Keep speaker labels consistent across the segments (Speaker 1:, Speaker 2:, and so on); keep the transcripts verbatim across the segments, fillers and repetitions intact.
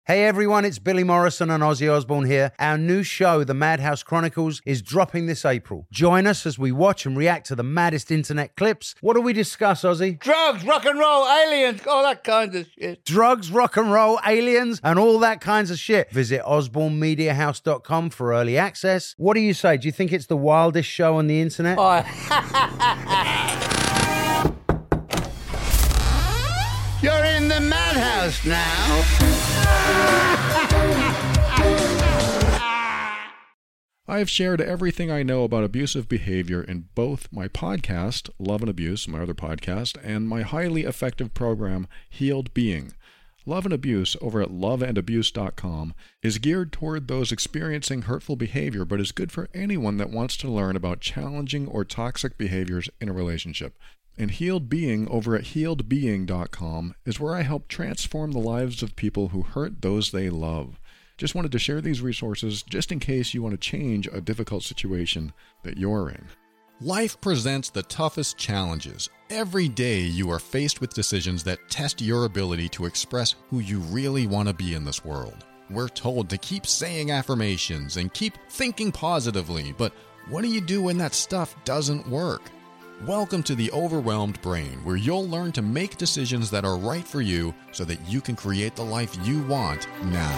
Speaker 1: Hey everyone, it's Billy Morrison and Ozzy Osbourne here. Our new show, The Madhouse Chronicles, is dropping this April. Join us as we watch and react to the maddest internet clips. What do we discuss, Ozzy?
Speaker 2: Drugs, rock and roll, aliens, all that kind of shit.
Speaker 1: Drugs, rock and roll, aliens, and all that kinds of shit. Visit osborne media house dot com for early access. What do you say? Do you think it's the wildest show on the internet?
Speaker 2: Oh. You're in the madhouse now.
Speaker 3: I have shared everything I know about abusive behavior in both my podcast, Love and Abuse, my other podcast, and my highly effective program, Healed Being. Love and Abuse over at love and abuse dot com is geared toward those experiencing hurtful behavior, but is good for anyone that wants to learn about challenging or toxic behaviors in a relationship. And Healed Being over at healed being dot com is where I help transform the lives of people who hurt those they love. Just wanted to share these resources just in case you want to change a difficult situation that you're in. Life presents the toughest challenges. Every day you are faced with decisions that test your ability to express who you really want to be in this world. We're told to keep saying affirmations and keep thinking positively, but what do you do when that stuff doesn't work? Welcome to the Overwhelmed Brain, where you'll learn to make decisions that are right for you so that you can create the life you want now.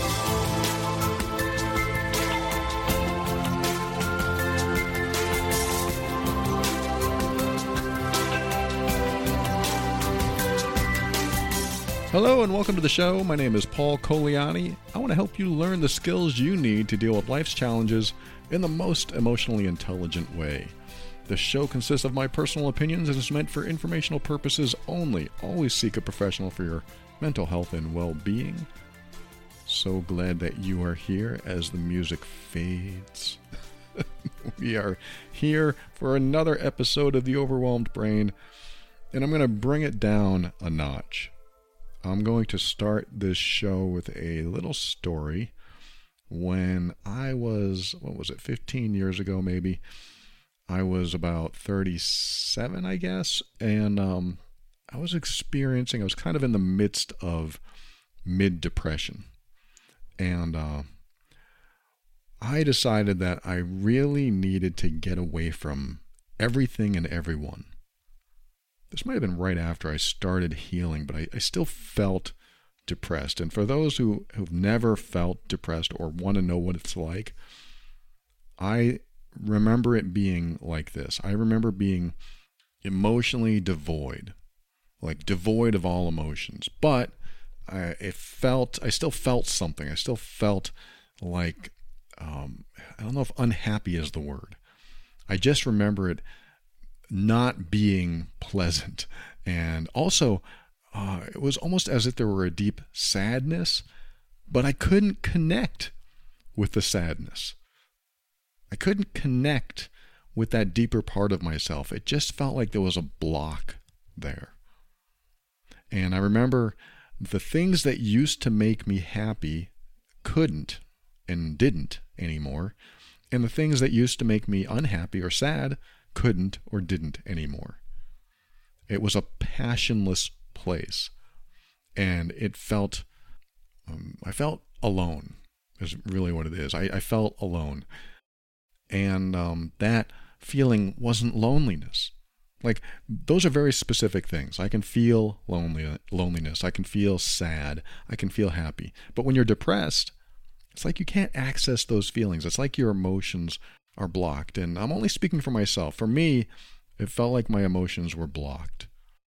Speaker 3: Hello and welcome to the show. My name is Paul Coliani. I want to help you learn the skills you need to deal with life's challenges in the most emotionally intelligent way. The show consists of my personal opinions and is meant for informational purposes only. Always seek a professional for your mental health and well-being. So glad that you are here as the music fades. We are here for another episode of The Overwhelmed Brain, and I'm going to bring it down a notch. I'm going to start this show with a little story. When I was, what was it, fifteen years ago maybe, I was about thirty-seven, I guess, and um, I was experiencing, I was kind of in the midst of mid-depression, and uh, I decided that I really needed to get away from everything and everyone. This might have been right after I started healing, but I, I still felt depressed, and for those who have never felt depressed or want to know what it's like, I remember it being like this. I remember being emotionally devoid, like devoid of all emotions. But I, it felt, I still felt something. I still felt like, um, I don't know if unhappy is the word. I just remember it not being pleasant. And also, uh, it was almost as if there were a deep sadness, but I couldn't connect with the sadness. I couldn't connect with that deeper part of myself. It just felt like there was a block there. And I remember the things that used to make me happy couldn't and didn't anymore. And the things that used to make me unhappy or sad couldn't or didn't anymore. It was a passionless place. And it felt, um, I felt alone is really what it is. I, I felt alone. And um, that feeling wasn't loneliness. Like, those are very specific things. I can feel lonely, loneliness. I can feel sad. I can feel happy. But when you're depressed, it's like you can't access those feelings. It's like your emotions are blocked. And I'm only speaking for myself. For me, it felt like my emotions were blocked.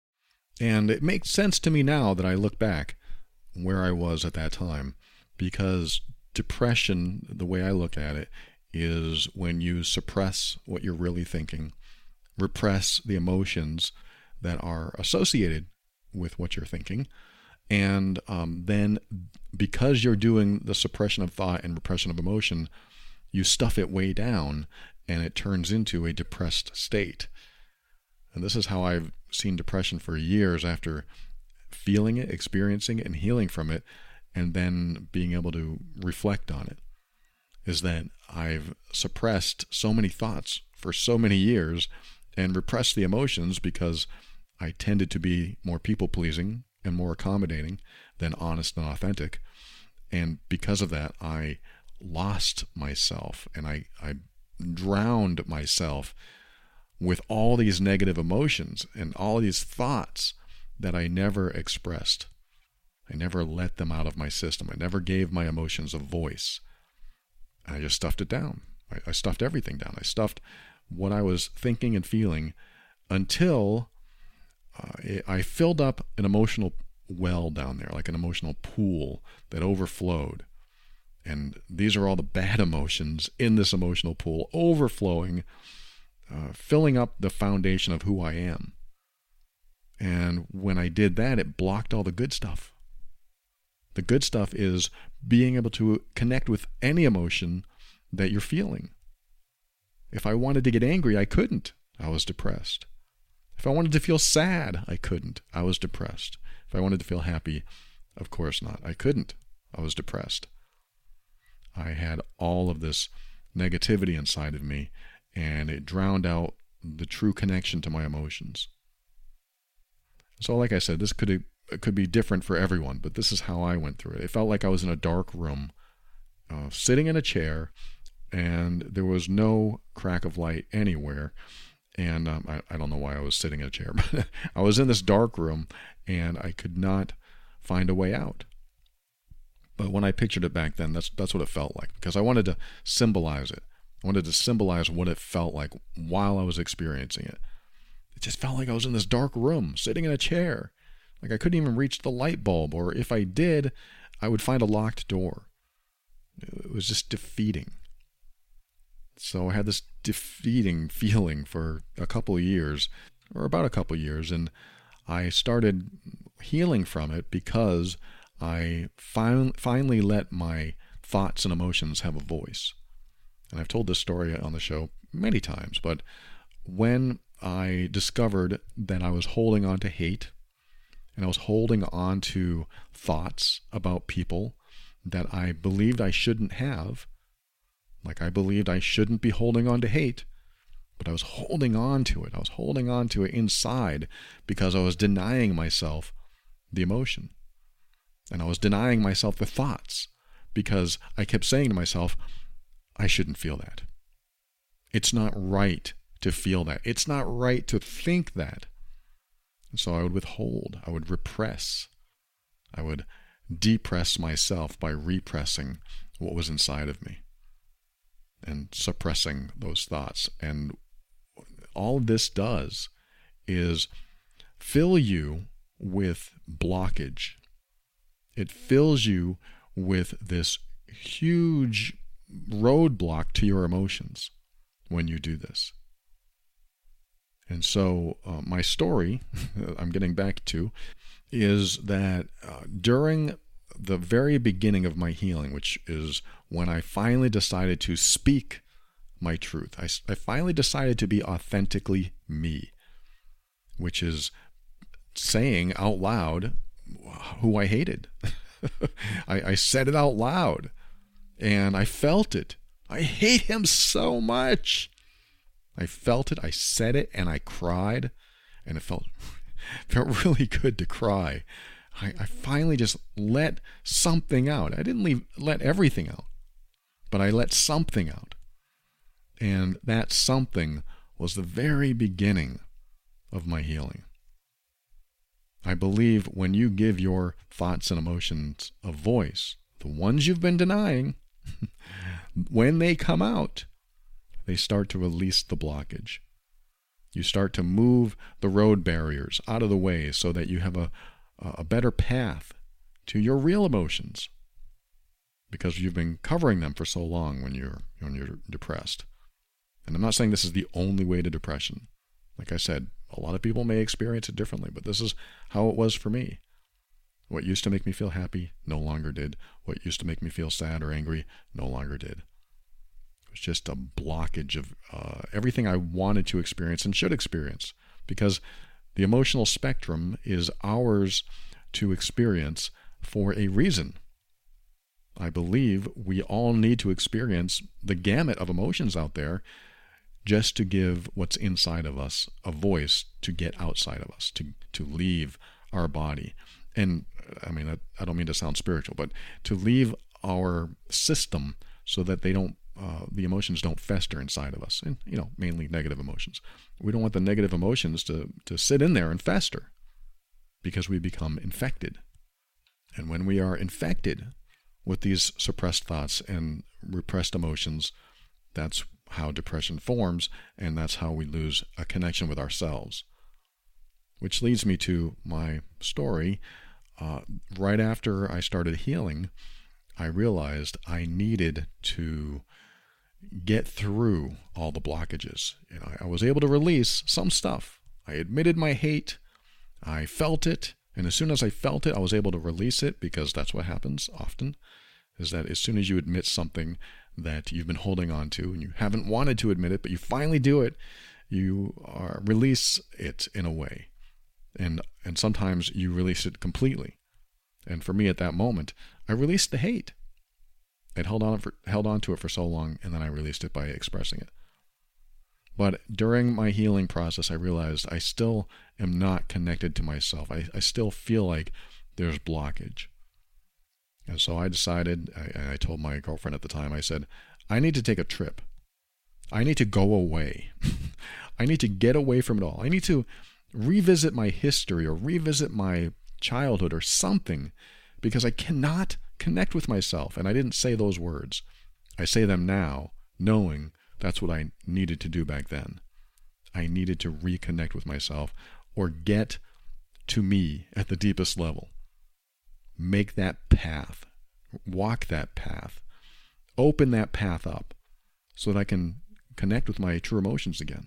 Speaker 3: And it makes sense to me now that I look back where I was at that time, because depression, the way I look at it, is when you suppress what you're really thinking, repress the emotions that are associated with what you're thinking, and um, then because you're doing the suppression of thought and repression of emotion, you stuff it way down, and it turns into a depressed state. And this is how I've seen depression for years after feeling it, experiencing it, and healing from it, and then being able to reflect on it, is that I've suppressed so many thoughts for so many years and repressed the emotions because I tended to be more people-pleasing and more accommodating than honest and authentic. And because of that, I lost myself, and I, I drowned myself with all these negative emotions and all these thoughts that I never expressed. I never let them out of my system. I never gave my emotions a voice. I just stuffed it down. I, I stuffed everything down. I stuffed what I was thinking and feeling until uh, I filled up an emotional well down there, like an emotional pool that overflowed. And these are all the bad emotions in this emotional pool, overflowing, uh, filling up the foundation of who I am. And when I did that, it blocked all the good stuff. The good stuff is being able to connect with any emotion that you're feeling. If I wanted to get angry, I couldn't. I was depressed. If I wanted to feel sad, I couldn't. I was depressed. If I wanted to feel happy, of course not. I couldn't. I was depressed. I had all of this negativity inside of me, and it drowned out the true connection to my emotions. So like I said, this could it could be different for everyone, but this is how I went through it. It felt like I was in a dark room, uh, sitting in a chair, and there was no crack of light anywhere. And um, I, I don't know why I was sitting in a chair, but I was in this dark room, and I could not find a way out. But when I pictured it back then, that's that's what it felt like, because I wanted to symbolize it. I wanted to symbolize what it felt like while I was experiencing it. It just felt like I was in this dark room, sitting in a chair. Like I couldn't even reach the light bulb, or if I did, I would find a locked door. It was just defeating. So I had this defeating feeling for a couple of years, or about a couple of years, and I started healing from it because I fin- finally let my thoughts and emotions have a voice. And I've told this story on the show many times, but when I discovered that I was holding on to hate, and I was holding on to thoughts about people that I believed I shouldn't have, like I believed I shouldn't be holding on to hate, but I was holding on to it. I was holding on to it inside because I was denying myself the emotion. And I was denying myself the thoughts because I kept saying to myself, I shouldn't feel that. It's not right to feel that. It's not right to think that. And so I would withhold. I would repress. I would depress myself by repressing what was inside of me and suppressing those thoughts. And all this does is fill you with blockage. It fills you with this huge roadblock to your emotions when you do this. And so uh, my story, I'm getting back to, is that uh, during the very beginning of my healing, which is when I finally decided to speak my truth, I, I finally decided to be authentically me, which is saying out loud who I hated. I, I said it out loud, and I felt it. I hate him so much. I felt it, I said it, and I cried, and it felt, felt really good to cry. I, I finally just let something out. I didn't leave, let everything out, but I let something out. And that something was the very beginning of my healing. I believe when you give your thoughts and emotions a voice, the ones you've been denying, when they come out, they start to release the blockage. You start to move the road barriers out of the way so that you have a, a better path to your real emotions, because you've been covering them for so long when you're when you're depressed. And I'm not saying this is the only way to depression. Like I said, a lot of people may experience it differently, but this is how it was for me. What used to make me feel happy no longer did. What used to make me feel sad or angry no longer did. It was just a blockage of uh, everything I wanted to experience and should experience, because the emotional spectrum is ours to experience for a reason. I believe we all need to experience the gamut of emotions out there just to give what's inside of us a voice to get outside of us, to, to leave our body. And I mean, I, I don't mean to sound spiritual, but to leave our system so that they don't, uh, the emotions don't fester inside of us, and, you know, mainly negative emotions. We don't want the negative emotions to, to sit in there and fester because we become infected. And when we are infected with these suppressed thoughts and repressed emotions, that's how depression forms, and that's how we lose a connection with ourselves. Which leads me to my story. Uh, right after I started healing, I realized I needed to get through all the blockages. You know, I was able to release some stuff. I admitted my hate. I felt it. And as soon as I felt it, I was able to release it, because that's what happens often, is that as soon as you admit something that you've been holding on to and you haven't wanted to admit it, but you finally do it, you are, release it in a way. And and sometimes you release it completely. And for me at that moment, I released the hate. I'd held on for, held on to it for so long, and then I released it by expressing it. But during my healing process, I realized I still am not connected to myself. I, I still feel like there's blockage. And so I decided, I, I told my girlfriend at the time, I said, I need to take a trip. I need to go away. I need to get away from it all. I need to revisit my history or revisit my childhood or something, because I cannot connect with myself. And I didn't say those words. I say them now, knowing that's what I needed to do back then. I needed to reconnect with myself, or get to me at the deepest level. Make that path, walk that path, open that path up so that I can connect with my true emotions again.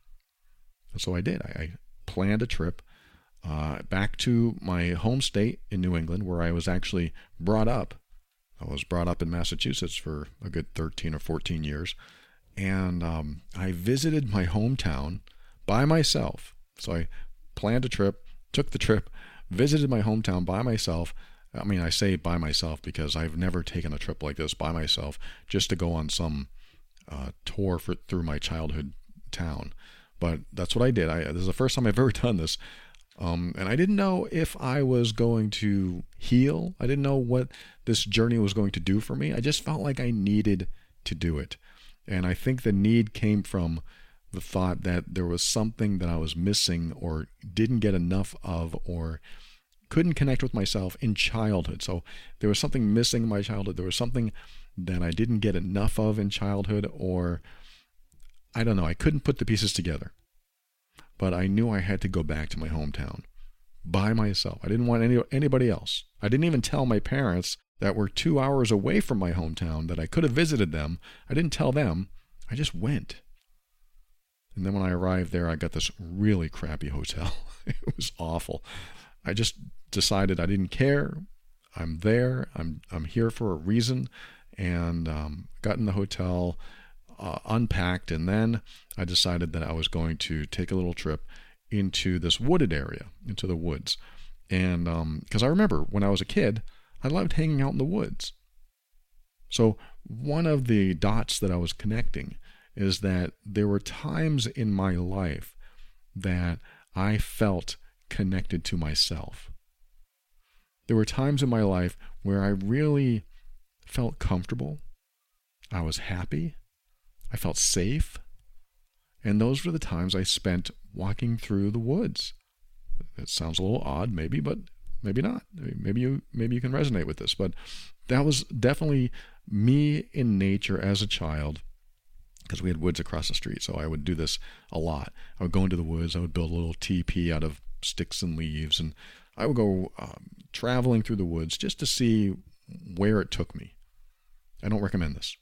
Speaker 3: And so I did. I, I planned a trip uh, back to my home state in New England, where I was actually brought up. I was brought up in Massachusetts for a good thirteen or fourteen years. And um, I visited my hometown by myself. So I planned a trip, took the trip, visited my hometown by myself. I mean, I say by myself because I've never taken a trip like this by myself, just to go on some uh, tour for, through my childhood town. But that's what I did. I, this is the first time I've ever done this. Um, and I didn't know if I was going to heal. I didn't know what this journey was going to do for me. I just felt like I needed to do it. And I think the need came from the thought that there was something that I was missing, or didn't get enough of, or couldn't connect with myself in childhood. So there was something missing in my childhood. There was something that I didn't get enough of in childhood, or I don't know. I couldn't put the pieces together. But I knew I had to go back to my hometown by myself. I didn't want any anybody else. I didn't even tell my parents that were two hours away from my hometown that I could have visited them. I didn't tell them. I just went. And then when I arrived there, I got this really crappy hotel. It was awful. I just decided I didn't care. I'm there. I'm I'm here for a reason. And um, got in the hotel, uh, unpacked, and then I decided that I was going to take a little trip into this wooded area, into the woods. And because um, I remember when I was a kid, I loved hanging out in the woods. So one of the dots that I was connecting is that there were times in my life that I felt connected to myself. There were times in my life where I really felt comfortable. I was happy. I felt safe. And those were the times I spent walking through the woods. It sounds a little odd, maybe, but maybe not. Maybe you maybe you can resonate with this. But that was definitely me in nature as a child, because we had woods across the street. So I would do this a lot. I would go into the woods. I would build a little teepee out of sticks and leaves. And I would go um, traveling through the woods just to see where it took me. I don't recommend this.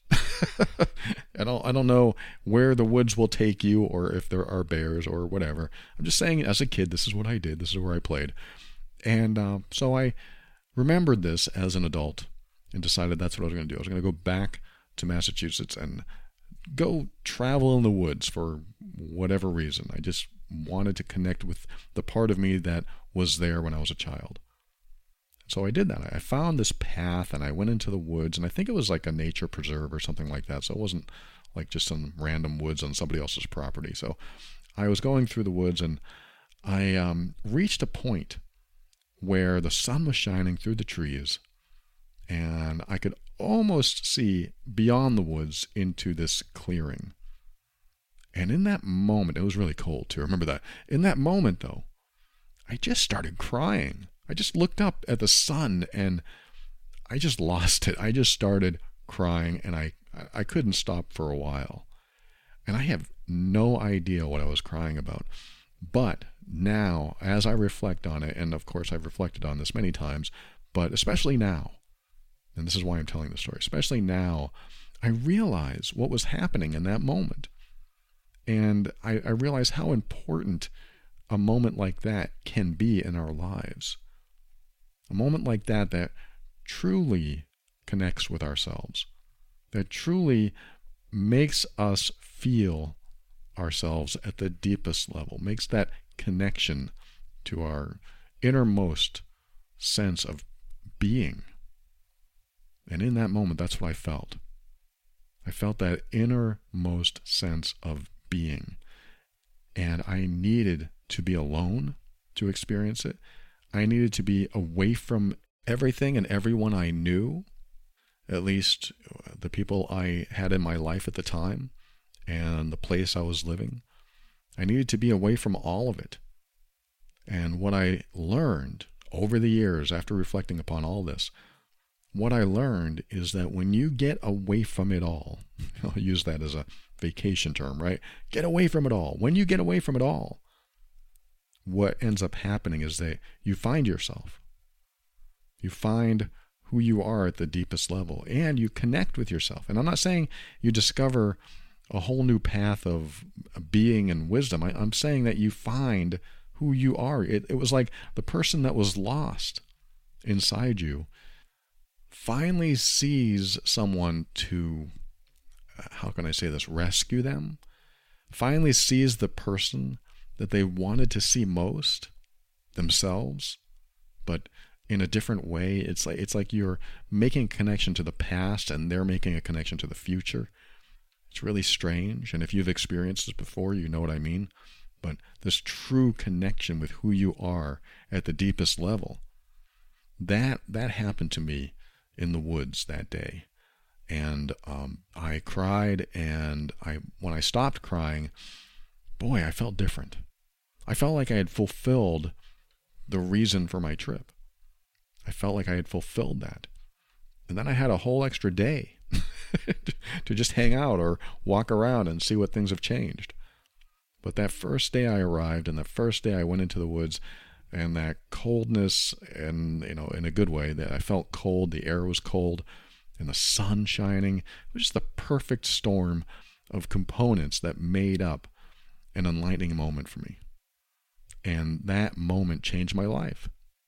Speaker 3: I don't I don't know where the woods will take you, or if there are bears or whatever. I'm just saying, as a kid, this is what I did. This is where I played. And uh, so I remembered this as an adult and decided that's what I was going to do. I was going to go back to Massachusetts and go travel in the woods for whatever reason. I just wanted to connect with the part of me that was there when I was a child. So I did that. I found this path and I went into the woods, and I think it was like a nature preserve or something like that. So it wasn't like just some random woods on somebody else's property. So I was going through the woods, and I um, reached a point where the sun was shining through the trees, and I could almost see beyond the woods into this clearing. And in that moment, it was really cold too, remember that. In that moment though, I just started crying. I just looked up at the sun and I just lost it. I just started crying, and I, I couldn't stop for a while. And I have no idea what I was crying about. But now, as I reflect on it, and of course I've reflected on this many times, but especially now, and this is why I'm telling the story, especially now, I realize what was happening in that moment. And I, I realize how important a moment like that can be in our lives. A moment like that that truly connects with ourselves, that truly makes us feel ourselves at the deepest level, makes that connection to our innermost sense of being. And in that moment, that's what I felt. I felt that innermost sense of being. And I needed to be alone to experience it. I needed to be away from everything and everyone I knew, at least the people I had in my life at the time and the place I was living. I needed to be away from all of it. And what I learned over the years after reflecting upon all this, what I learned is that when you get away from it all, I'll use that as a vacation term, right? Get away from it all. When you get away from it all, what ends up happening is that you find yourself. You find who you are at the deepest level, and you connect with yourself. And I'm not saying you discover a whole new path of being and wisdom. I, I'm saying that you find who you are. It, it was like the person that was lost inside you finally sees someone to, how can I say this, rescue them, finally sees the person that they wanted to see most, themselves, but in a different way. It's like it's like you're making a connection to the past and they're making a connection to the future. It's really strange, and if you've experienced this before, you know what I mean. But this true connection with who you are at the deepest level, that that happened to me in the woods that day. And um, I cried, and I when I stopped crying, boy, I felt different. I felt like I had fulfilled the reason for my trip. I felt like I had fulfilled that. And then I had a whole extra day to just hang out or walk around and see what things have changed. But that first day I arrived, and the first day I went into the woods, and that coldness, and you know, in a good way, that I felt cold, the air was cold, and the sun shining. It was just the perfect storm of components that made up an enlightening moment for me. And that moment changed my life.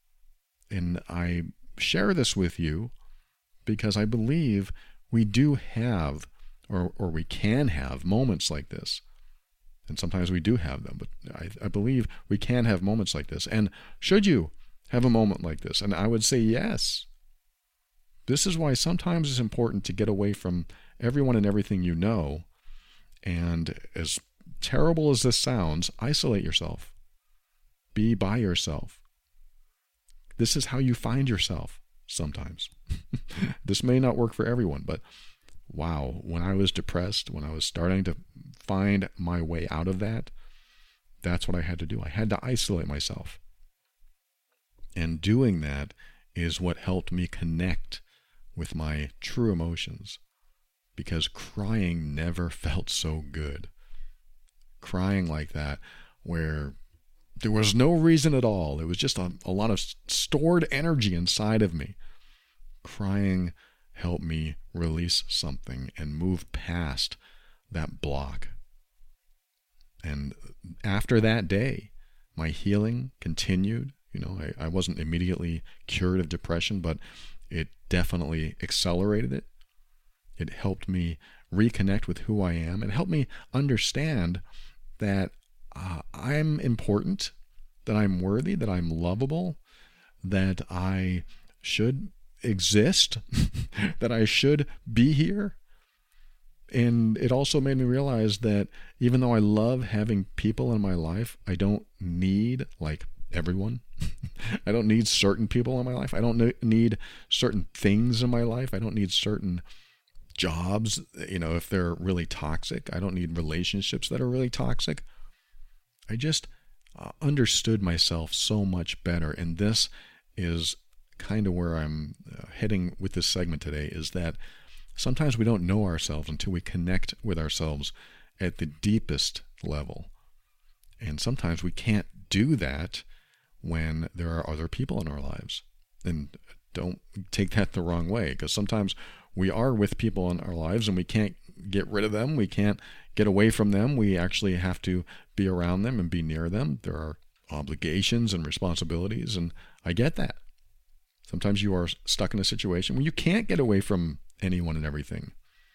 Speaker 3: And I share this with you because I believe we do have, or or we can have moments like this. And sometimes we do have them, but I, I believe we can have moments like this. And should you have a moment like this? And I would say yes. This is why sometimes it's important to get away from everyone and everything you know. And as terrible as this sounds, isolate yourself. Be by yourself. This is how you find yourself sometimes. This may not work for everyone, but wow, when I was depressed, when I was starting to find my way out of that, that's what I had to do. I had to isolate myself. And doing that is what helped me connect with my true emotions, because crying never felt so good. Crying like that, where there was no reason at all. It was just a, a lot of stored energy inside of me. Crying helped me release something and move past that block. And after that day, my healing continued. You know, I, I wasn't immediately cured of depression, but it definitely accelerated it. It helped me reconnect with who I am. It helped me understand that uh, I'm important, that I'm worthy, that I'm lovable, that I should exist, that I should be here. And it also made me realize that even though I love having people in my life, I don't need like everyone. I don't need certain people in my life. I don't need certain things in my life. I don't need certain jobs, you know, if they're really toxic. I don't need relationships that are really toxic. I just uh, understood myself so much better. And this is kind of where I'm uh, heading with this segment today, is that sometimes we don't know ourselves until we connect with ourselves at the deepest level. And sometimes we can't do that when there are other people in our lives. And don't take that the wrong way, because sometimes we are with people in our lives and we can't get rid of them. We can't get away from them. We actually have to be around them and be near them. There are obligations and responsibilities, and I get that. Sometimes you are stuck in a situation where you can't get away from anyone and everything.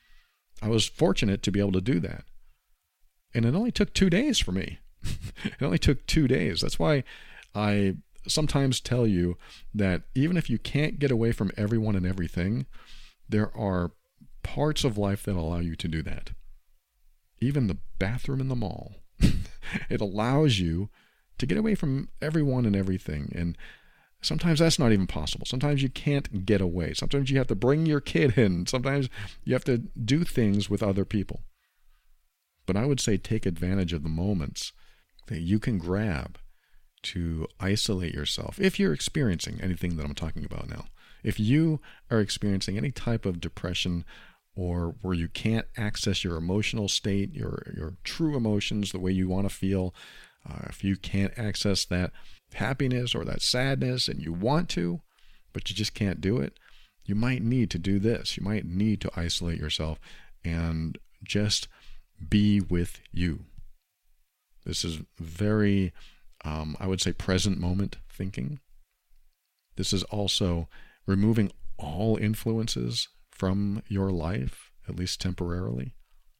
Speaker 3: I was fortunate to be able to do that. And it only took two days for me. It only took two days. That's why I sometimes tell you that even if you can't get away from everyone and everything, there are parts of life that allow you to do that. Even the bathroom in the mall. It allows you to get away from everyone and everything. And sometimes that's not even possible. Sometimes you can't get away. Sometimes you have to bring your kid in. Sometimes you have to do things with other people. But I would say take advantage of the moments that you can grab to isolate yourself. If you're experiencing anything that I'm talking about now, if you are experiencing any type of depression, or where you can't access your emotional state, your your true emotions, the way you want to feel, uh, if you can't access that happiness or that sadness and you want to, but you just can't do it, you might need to do this. You might need to isolate yourself and just be with you. This is very, um, I would say, present moment thinking. This is also removing all influences from your life, at least temporarily.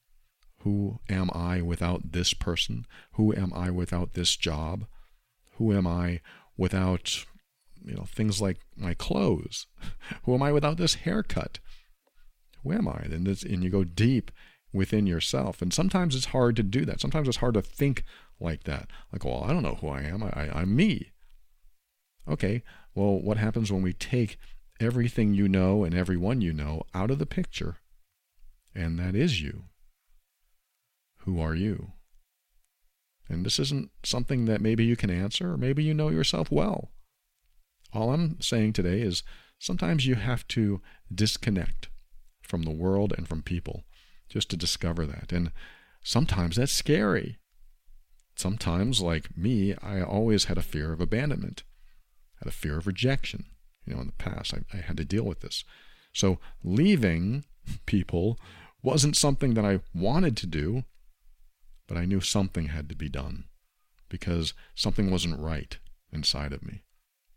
Speaker 3: Who am I without this person? Who am I without this job? Who am I without, you know, things like my clothes? Who am I without this haircut? Who am I? And, this, and you go deep within yourself. And sometimes it's hard to do that. Sometimes it's hard to think like that. Like, well, I don't know who I am. I, I, I'm me. Okay, well, what happens when we take everything you know and everyone you know out of the picture, and that is you? Who are you? And this isn't something that maybe you can answer, or maybe you know yourself well. All I'm saying today is sometimes you have to disconnect from the world and from people just to discover that. And sometimes that's scary. Sometimes, like me, I always had a fear of abandonment, had a fear of rejection. You know, in the past, I, I had to deal with this. So leaving people wasn't something that I wanted to do, but I knew something had to be done because something wasn't right inside of me.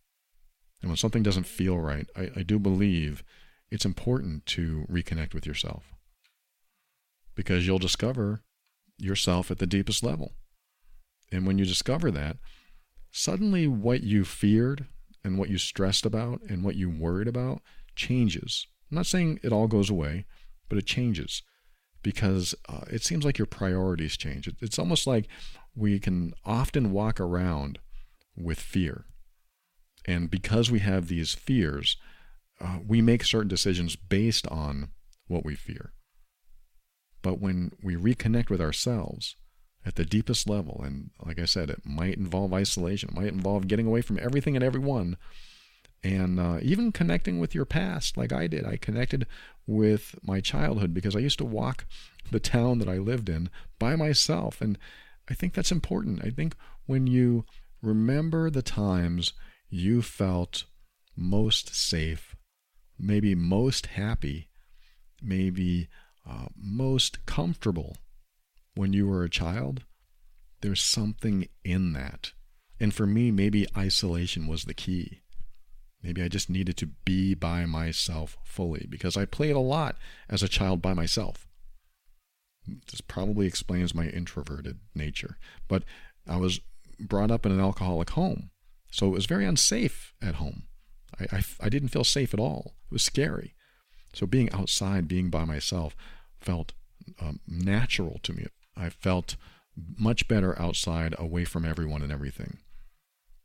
Speaker 3: And when something doesn't feel right, I, I do believe it's important to reconnect with yourself, because you'll discover yourself at the deepest level. And when you discover that, suddenly what you feared and what you stressed about and what you worried about changes. I'm not saying it all goes away, but it changes, because uh, it seems like your priorities change. It, it's almost like we can often walk around with fear. And because we have these fears, uh, we make certain decisions based on what we fear. But when we reconnect with ourselves at the deepest level, and like I said, it might involve isolation, it might involve getting away from everything and everyone, and uh, even connecting with your past like I did. I connected with my childhood because I used to walk the town that I lived in by myself, and I think that's important. I think when you remember the times you felt most safe, maybe most happy, maybe uh, most comfortable when you were a child, there's something in that. And for me, maybe isolation was the key. Maybe I just needed to be by myself fully, because I played a lot as a child by myself. This probably explains my introverted nature. But I was brought up in an alcoholic home, so it was very unsafe at home. I, I, I didn't feel safe at all. It was scary. So being outside, being by myself, felt um, natural to me. I felt much better outside, away from everyone and everything.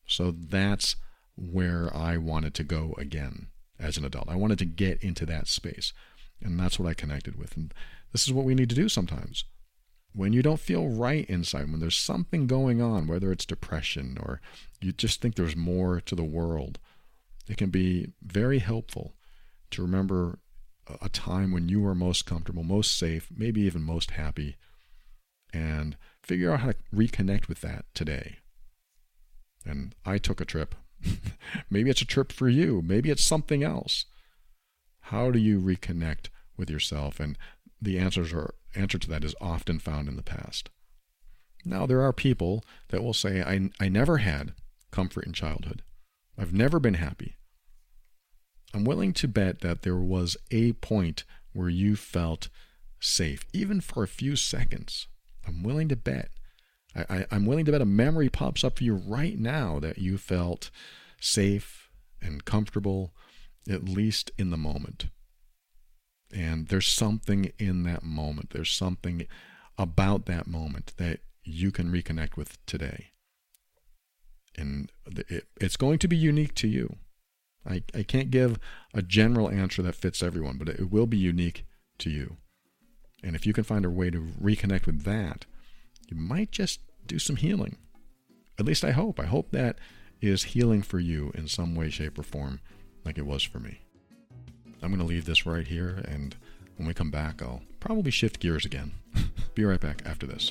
Speaker 3: So that's where I wanted to go again as an adult. I wanted to get into that space. And that's what I connected with. And this is what we need to do sometimes. When you don't feel right inside, when there's something going on, whether it's depression or you just think there's more to the world, it can be very helpful to remember a time when you were most comfortable, most safe, maybe even most happy, and figure out how to reconnect with that today. And I took a trip. Maybe it's a trip for you. Maybe it's something else. How do you reconnect with yourself? And the answers are, answer to that is often found in the past. Now, there are people that will say, I, I never had comfort in childhood. I've never been happy. I'm willing to bet that there was a point where you felt safe, even for a few seconds. I'm willing to bet. I, I, I'm willing to bet a memory pops up for you right now that you felt safe and comfortable, at least in the moment. And there's something in that moment. There's something about that moment that you can reconnect with today. And it, it's going to be unique to you. I, I can't give a general answer that fits everyone, but it will be unique to you. And if you can find a way to reconnect with that, you might just do some healing. At least I hope. I hope that is healing for you in some way, shape, or form, like it was for me. I'm going to leave this right here, and when we come back, I'll probably shift gears again. Be right back after this.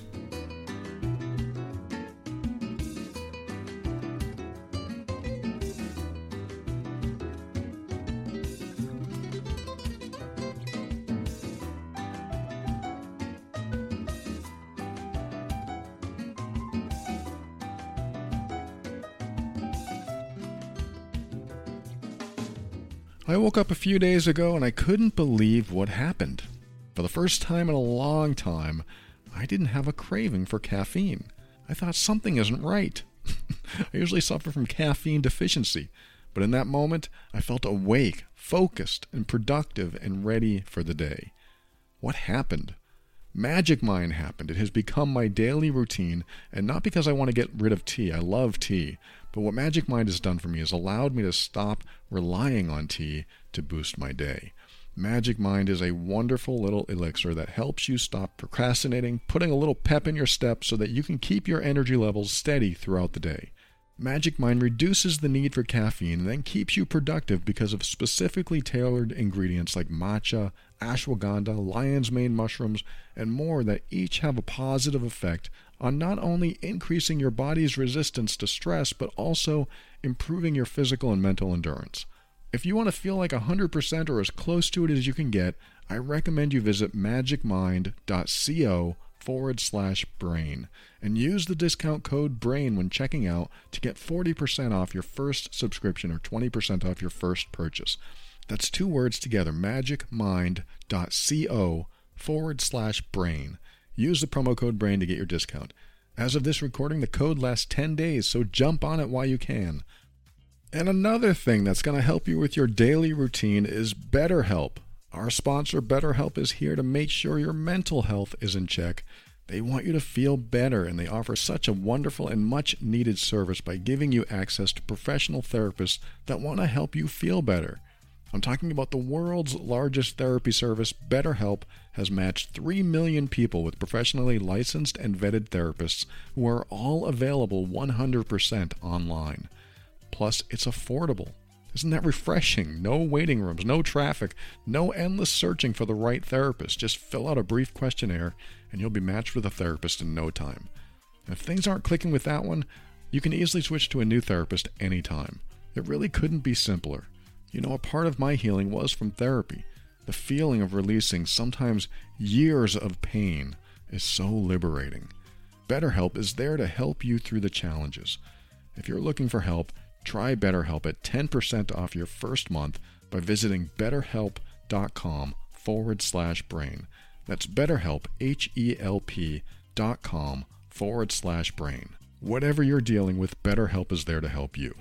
Speaker 3: I woke up a few days ago and I couldn't believe what happened. For the first time in a long time, I didn't have a craving for caffeine. I thought something isn't right. I usually suffer from caffeine deficiency, but in that moment, I felt awake, focused, and productive and ready for the day. What happened? Magic Mind happened. It has become my daily routine, and not because I want to get rid of tea. I love tea. But what Magic Mind has done for me is allowed me to stop relying on tea to boost my day. Magic Mind is a wonderful little elixir that helps you stop procrastinating, putting a little pep in your step so that you can keep your energy levels steady throughout the day. Magic Mind reduces the need for caffeine and then keeps you productive because of specifically tailored ingredients like matcha, ashwagandha, lion's mane mushrooms, and more that each have a positive effect on not only increasing your body's resistance to stress, but also improving your physical and mental endurance. If you want to feel like one hundred percent or as close to it as you can get, I recommend you visit magicmind.co forward slash brain and use the discount code BRAIN when checking out to get forty percent off your first subscription or twenty percent off your first purchase. That's two words together, magicmind.co forward slash brain. Use the promo code BRAIN to get your discount. As of this recording, the code lasts ten days, so jump on it while you can. And another thing that's going to help you with your daily routine is BetterHelp. Our sponsor, BetterHelp, is here to make sure your mental health is in check. They want you to feel better, and they offer such a wonderful and much-needed service by giving you access to professional therapists that want to help you feel better. I'm talking about the world's largest therapy service. BetterHelp has matched three million people with professionally licensed and vetted therapists who are all available one hundred percent online. Plus, it's affordable. Isn't that refreshing? No waiting rooms, no traffic, no endless searching for the right therapist. Just fill out a brief questionnaire and you'll be matched with a therapist in no time. And if things aren't clicking with that one, you can easily switch to a new therapist anytime. It really couldn't be simpler. You know, a part of my healing was from therapy. The feeling of releasing sometimes years of pain is so liberating. BetterHelp is there to help you through the challenges. If you're looking for help, try BetterHelp at ten percent off your first month by visiting betterhelp.com forward slash brain. That's BetterHelp, H-E-L-P dot com forward slash brain. Whatever you're dealing with, BetterHelp is there to help you.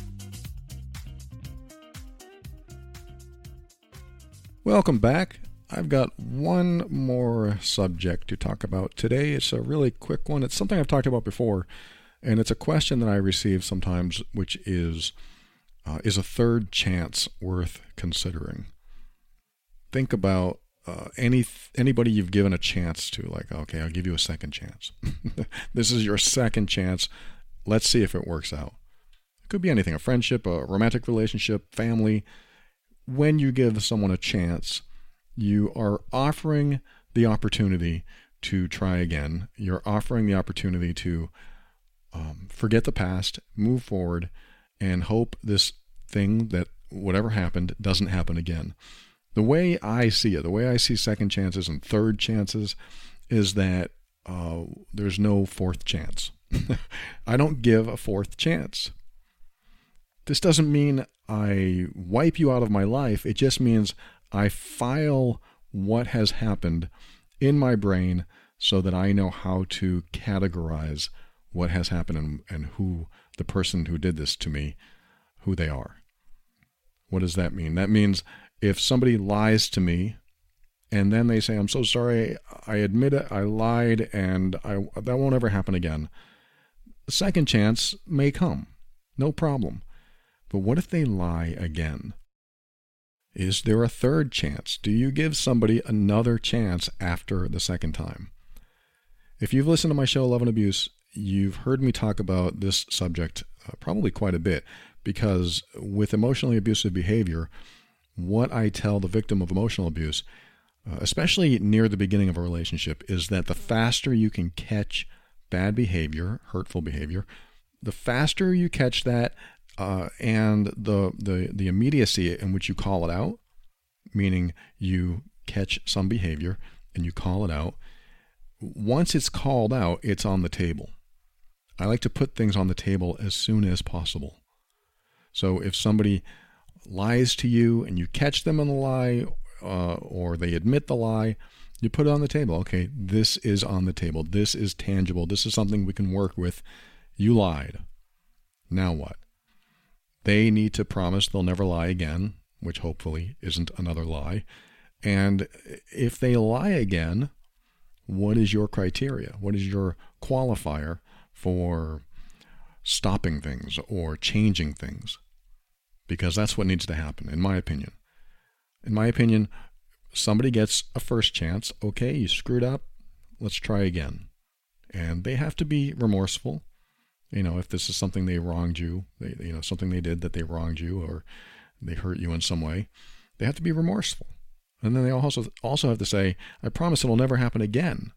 Speaker 3: Welcome back. I've got one more subject to talk about today. It's a really quick one. It's something I've talked about before, and it's a question that I receive sometimes, which is, uh, is a third chance worth considering? Think about uh, any anybody you've given a chance to, like, okay, I'll give you a second chance. This is your second chance. Let's see if it works out. It could be anything, a friendship, a romantic relationship, family. When you give someone a chance, you are offering the opportunity to try again. You're offering the opportunity to um, forget the past, move forward, and hope this thing that whatever happened doesn't happen again. The way I see it, the way I see second chances and third chances is that uh, there's no fourth chance. I don't give a fourth chance. This doesn't mean I wipe you out of my life. It just means I file what has happened in my brain so that I know how to categorize what has happened and, and who the person who did this to me, who they are. What does that mean? That means if somebody lies to me and then they say, I'm so sorry, I admit it, I lied, and I, that won't ever happen again. The second chance may come, no problem. But what if they lie again? Is there a third chance? Do you give somebody another chance after the second time? If you've listened to my show, Love and Abuse, you've heard me talk about this subject uh, probably quite a bit, because with emotionally abusive behavior, what I tell the victim of emotional abuse, uh, especially near the beginning of a relationship, is that the faster you can catch bad behavior, hurtful behavior, the faster you catch that, Uh, and the, the the immediacy in which you call it out, meaning you catch some behavior and you call it out, once it's called out, it's on the table. I like to put things on the table as soon as possible. So if somebody lies to you and you catch them in the lie, uh, or they admit the lie, you put it on the table. Okay, this is on the table. This is tangible. This is something we can work with. You lied. Now what? They need to promise they'll never lie again, which hopefully isn't another lie. And if they lie again, what is your criteria? What is your qualifier for stopping things or changing things? Because that's what needs to happen, in my opinion. In my opinion, somebody gets a first chance. Okay, you screwed up. Let's try again. And they have to be remorseful. You know, if this is something they wronged you, they, you know, something they did that they wronged you or they hurt you in some way, they have to be remorseful. And then they also also have to say, I promise it'll never happen again.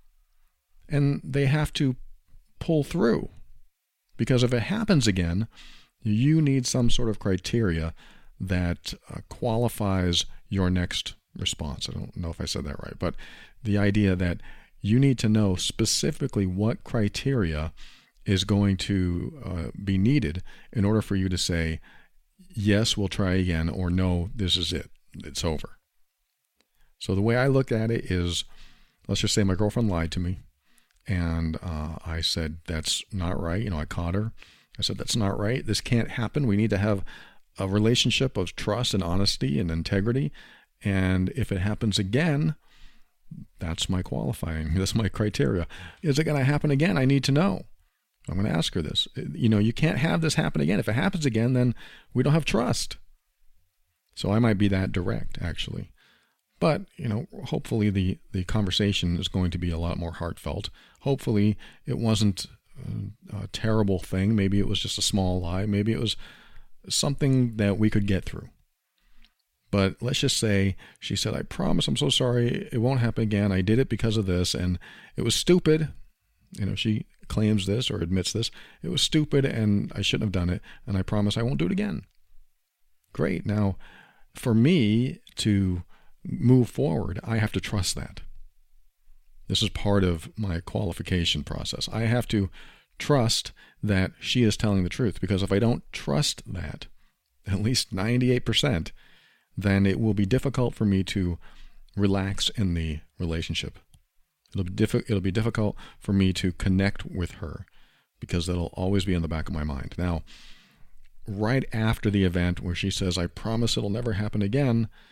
Speaker 3: And they have to pull through. Because if it happens again, you need some sort of criteria that uh, qualifies your next response. I don't know if I said that right, but the idea that you need to know specifically what criteria is going to uh, be needed in order for you to say, yes, we'll try again, or no, this is it. It's over. So the way I look at it is, let's just say my girlfriend lied to me, and uh, I said, that's not right. You know, I caught her. I said, that's not right. This can't happen. We need to have a relationship of trust and honesty and integrity. And if it happens again, that's my qualifying. That's my criteria. Is it going to happen again? I need to know. I'm going to ask her this. You know, you can't have this happen again. If it happens again, then we don't have trust. So I might be that direct, actually. But, you know, hopefully the, the conversation is going to be a lot more heartfelt. Hopefully it wasn't a, a terrible thing. Maybe it was just a small lie. Maybe it was something that we could get through. But let's just say she said, I promise, I'm so sorry. It won't happen again. I did it because of this, and it was stupid. You know, she claims this or admits this. It was stupid and I shouldn't have done it, and I promise I won't do it again. Great. Now, for me to move forward, I have to trust that. This is part of my qualification process. I have to trust that she is telling the truth, because if I don't trust that, at least ninety-eight percent, then it will be difficult for me to relax in the relationship. It'll be, diffi- it'll be difficult for me to connect with her, because that'll always be in the back of my mind. Now, right after the event where she says, I promise it'll never happen again,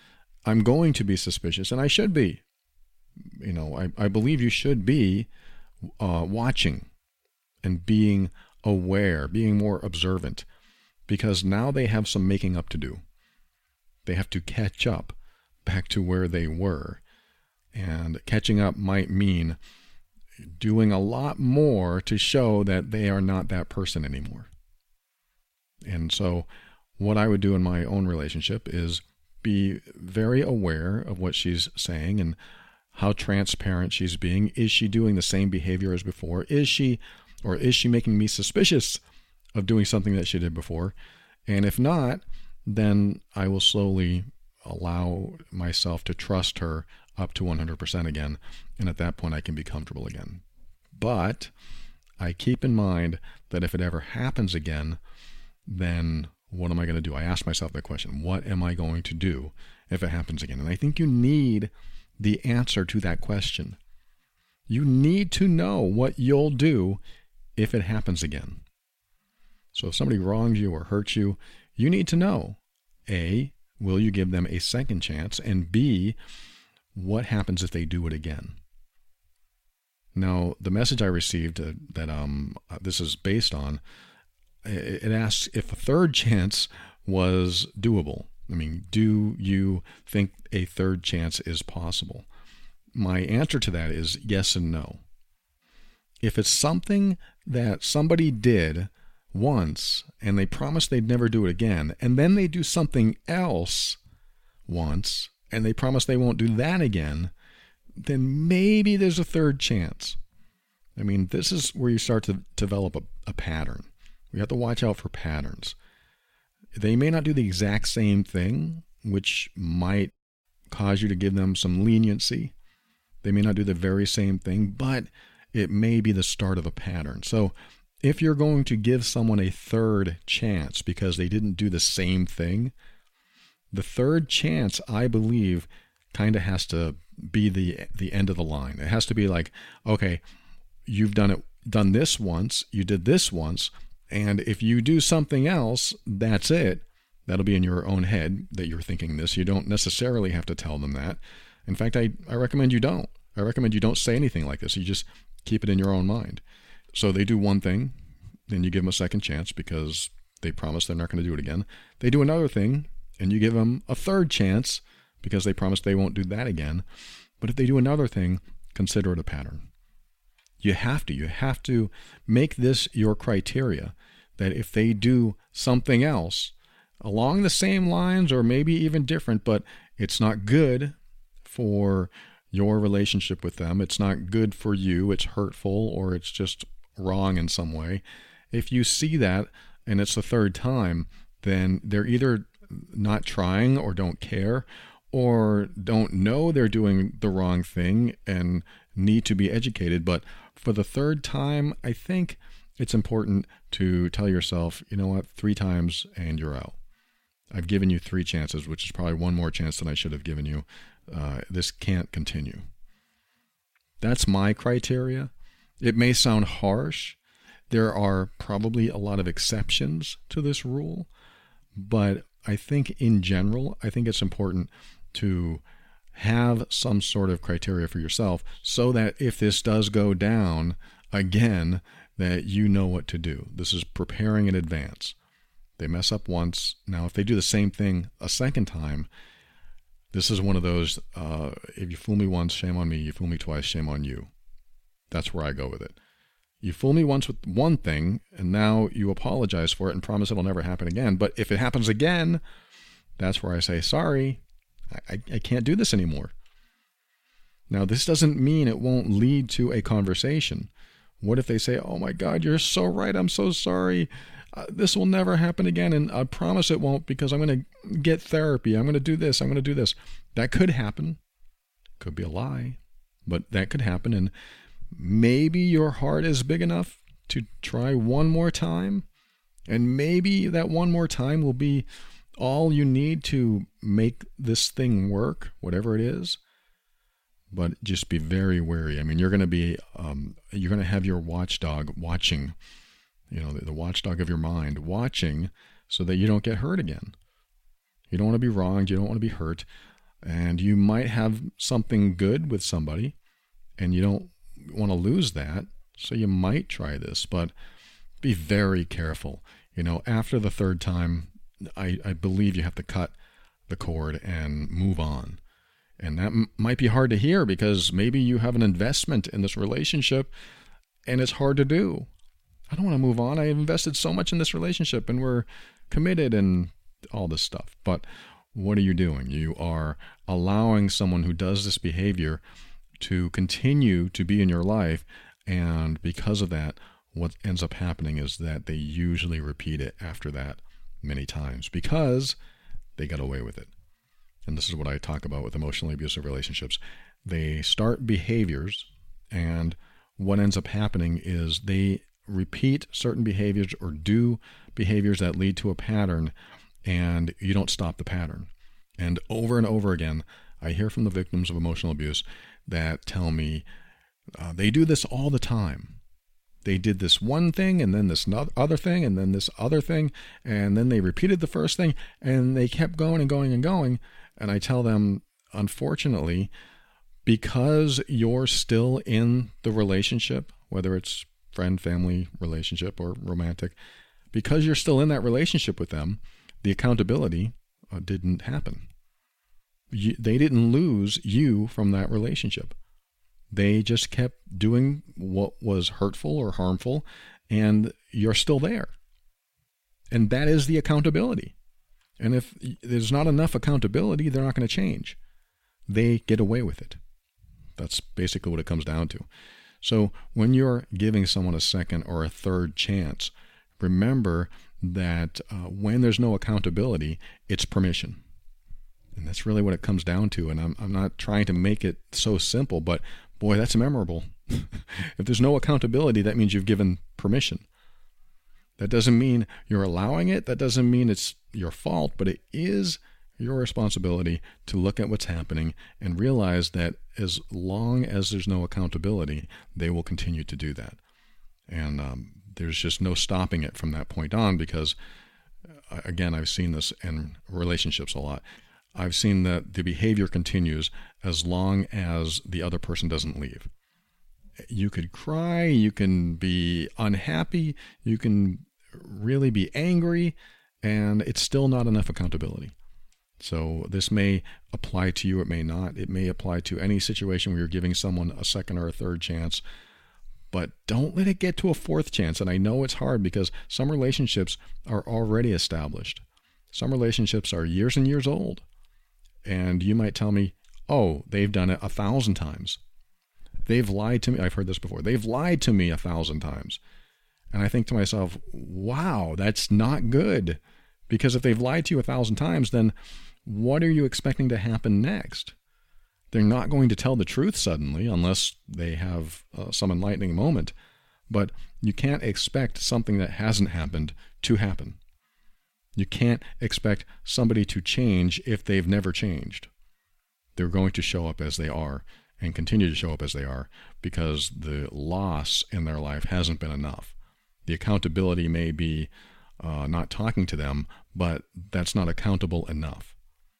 Speaker 3: I'm going to be suspicious, and I should be. You know, I, I believe you should be uh, watching and being aware, being more observant, because now they have some making up to do. They have to catch up back to where they were. And catching up might mean doing a lot more to show that they are not that person anymore. And so what I would do in my own relationship is be very aware of what she's saying and how transparent she's being. Is she doing the same behavior as before? Is she, or is she making me suspicious of doing something that she did before? And if not, then I will slowly allow myself to trust her up to one hundred percent again. And at that point, I can be comfortable again. But I keep in mind that if it ever happens again, then what am I going to do? I ask myself that question. What am I going to do if it happens again? And I think you need the answer to that question. You need to know what you'll do if it happens again. So if somebody wrongs you or hurts you, you need to know, A, will you give them a second chance? And B, what happens if they do it again? Now, the message I received uh, that um this is based on, it, it asks if a third chance was doable. I mean, do you think a third chance is possible? My answer to that is yes and no. If it's something that somebody did once and they promised they'd never do it again, and then they do something else once and they promise they won't do that again, then maybe there's a third chance. I mean, this is where you start to develop a, a pattern. We have to watch out for patterns. They may not do the exact same thing, which might cause you to give them some leniency. They may not do the very same thing, but it may be the start of a pattern. So if you're going to give someone a third chance because they didn't do the same thing, the third chance, I believe, kind of has to be the the end of the line. It has to be like, okay, you've done it, done this once, you did this once, and if you do something else, that's it. That'll be in your own head that you're thinking this. You don't necessarily have to tell them that. In fact, I, I recommend you don't. I recommend you don't say anything like this. You just keep it in your own mind. So they do one thing, then you give them a second chance because they promise they're not going to do it again. They do another thing, and you give them a third chance because they promise they won't do that again. But if they do another thing, consider it a pattern. You have to. You have to make this your criteria, that if they do something else along the same lines or maybe even different, but it's not good for your relationship with them, it's not good for you, it's hurtful, or it's just wrong in some way. If you see that and it's the third time, then they're either not trying or don't care, or don't know they're doing the wrong thing and need to be educated. But for the third time, I think it's important to tell yourself, you know what, three times and you're out. I've given you three chances, which is probably one more chance than I should have given you. Uh, this can't continue. That's my criteria. It may sound harsh. There are probably a lot of exceptions to this rule, but I think in general, I think it's important to have some sort of criteria for yourself so that if this does go down again, that you know what to do. This is preparing in advance. They mess up once. Now, if they do the same thing a second time, this is one of those, uh, if you fool me once, shame on me. You fool me twice, shame on you. That's where I go with it. You fool me once with one thing, and now you apologize for it and promise it'll never happen again. But if it happens again, that's where I say, sorry, I, I can't do this anymore. Now, this doesn't mean it won't lead to a conversation. What if they say, oh my God, you're so right, I'm so sorry. Uh, this will never happen again, and I promise it won't because I'm going to get therapy. I'm going to do this. I'm going to do this. That could happen. Could be a lie, but that could happen. And maybe your heart is big enough to try one more time, and maybe that one more time will be all you need to make this thing work, whatever it is. But just be very wary. I mean, you're going to be, um, you're going to have your watchdog watching. You know, the, the watchdog of your mind watching so that you don't get hurt again. You don't want to be wronged. You don't want to be hurt. And you might have something good with somebody and you don't want to lose that. So you might try this, but be very careful. You know, after the third time, I, I believe you have to cut the cord and move on. And that m- might be hard to hear because maybe you have an investment in this relationship and it's hard to do. I don't want to move on. I invested so much in this relationship and we're committed and all this stuff. But what are you doing? You are allowing someone who does this behavior to continue to be in your life. And because of that, what ends up happening is that they usually repeat it after that many times because they got away with it. And this is what I talk about with emotionally abusive relationships. They start behaviors, and what ends up happening is they repeat certain behaviors or do behaviors that lead to a pattern, and you don't stop the pattern. And over and over again, I hear from the victims of emotional abuse that tell me uh, they do this all the time. They did this one thing and then this other thing and then this other thing, and then they repeated the first thing, and they kept going and going and going. And I tell them, unfortunately, because you're still in the relationship, whether it's friend, family relationship or romantic, because you're still in that relationship with them, the accountability uh, didn't happen. You, they didn't lose you from that relationship. They just kept doing what was hurtful or harmful, and you're still there. And that is the accountability. And if there's not enough accountability, they're not going to change. They get away with it. That's basically what it comes down to. So when you're giving someone a second or a third chance, remember that uh, when there's no accountability, it's permission. And that's really what it comes down to. And I'm, I'm not trying to make it so simple, but boy, that's memorable. If there's no accountability, that means you've given permission. That doesn't mean you're allowing it. That doesn't mean it's your fault, but it is your responsibility to look at what's happening and realize that as long as there's no accountability, they will continue to do that. And um, there's just no stopping it from that point on because, uh, again, I've seen this in relationships a lot. I've seen that the behavior continues as long as the other person doesn't leave. You could cry, you can be unhappy, you can really be angry, and it's still not enough accountability. So this may apply to you, it may not. It may apply to any situation where you're giving someone a second or a third chance, but don't let it get to a fourth chance. And I know it's hard because some relationships are already established. Some relationships are years and years old. And you might tell me, oh, they've done it a thousand times. They've lied to me. I've heard this before. They've lied to me a thousand times. And I think to myself, wow, that's not good. Because if they've lied to you a thousand times, then what are you expecting to happen next? They're not going to tell the truth suddenly unless they have uh, some enlightening moment. But you can't expect something that hasn't happened to happen. You can't expect somebody to change if they've never changed. They're going to show up as they are and continue to show up as they are because the loss in their life hasn't been enough. The accountability may be uh, not talking to them, but that's not accountable enough.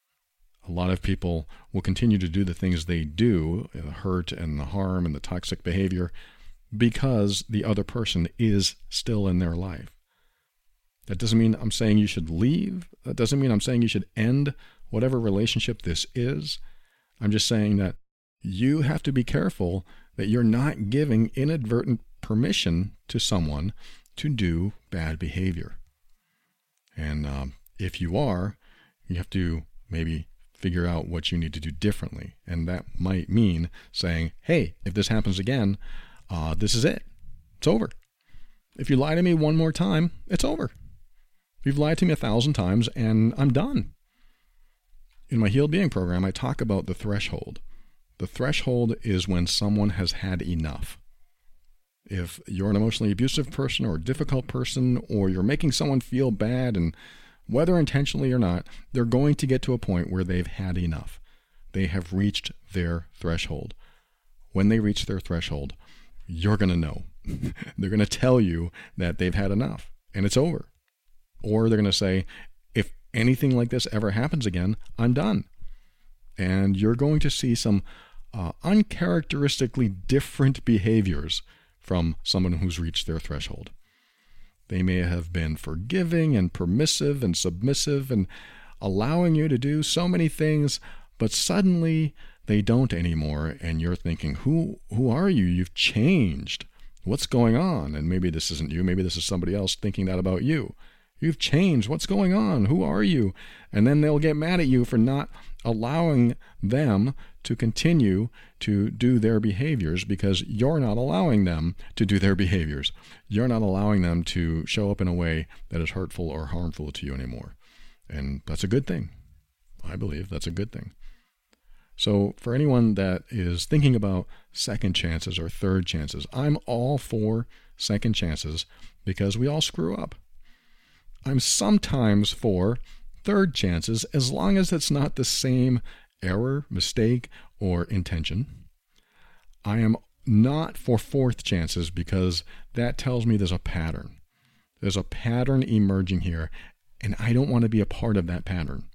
Speaker 3: A lot of people will continue to do the things they do, the hurt and the harm and the toxic behavior, because the other person is still in their life. That doesn't mean I'm saying you should leave. That doesn't mean I'm saying you should end whatever relationship this is. I'm just saying that you have to be careful that you're not giving inadvertent permission to someone to do bad behavior. And um, if you are, you have to maybe figure out what you need to do differently. And that might mean saying, hey, if this happens again, uh, this is it. It's over. If you lie to me one more time, it's over. You've lied to me a thousand times and I'm done. In my Healed Being program, I talk about the threshold. The threshold is when someone has had enough. If you're an emotionally abusive person or a difficult person, or you're making someone feel bad, and whether intentionally or not, they're going to get to a point where they've had enough. They have reached their threshold. When they reach their threshold, you're going to know. They're going to tell you that they've had enough and it's over. Or they're going to say, if anything like this ever happens again, I'm done. and you're going to see some uh, uncharacteristically different behaviors from someone who's reached their threshold. They may have been forgiving and permissive and submissive and allowing you to do so many things, but suddenly they don't anymore, and you're thinking, who who are you? You've changed. What's going on? And maybe this isn't you. Maybe this is somebody else thinking that about you. You've changed. What's going on? Who are you? And then they'll get mad at you for not allowing them to continue to do their behaviors because you're not allowing them to do their behaviors. You're not allowing them to show up in a way that is hurtful or harmful to you anymore. And that's a good thing. I believe that's a good thing. So for anyone that is thinking about second chances or third chances, I'm all for second chances because we all screw up. I'm sometimes for third chances as long as it's not the same error, mistake, or intention. I am not for fourth chances because that tells me there's a pattern. There's a pattern emerging here, and I don't want to be a part of that pattern.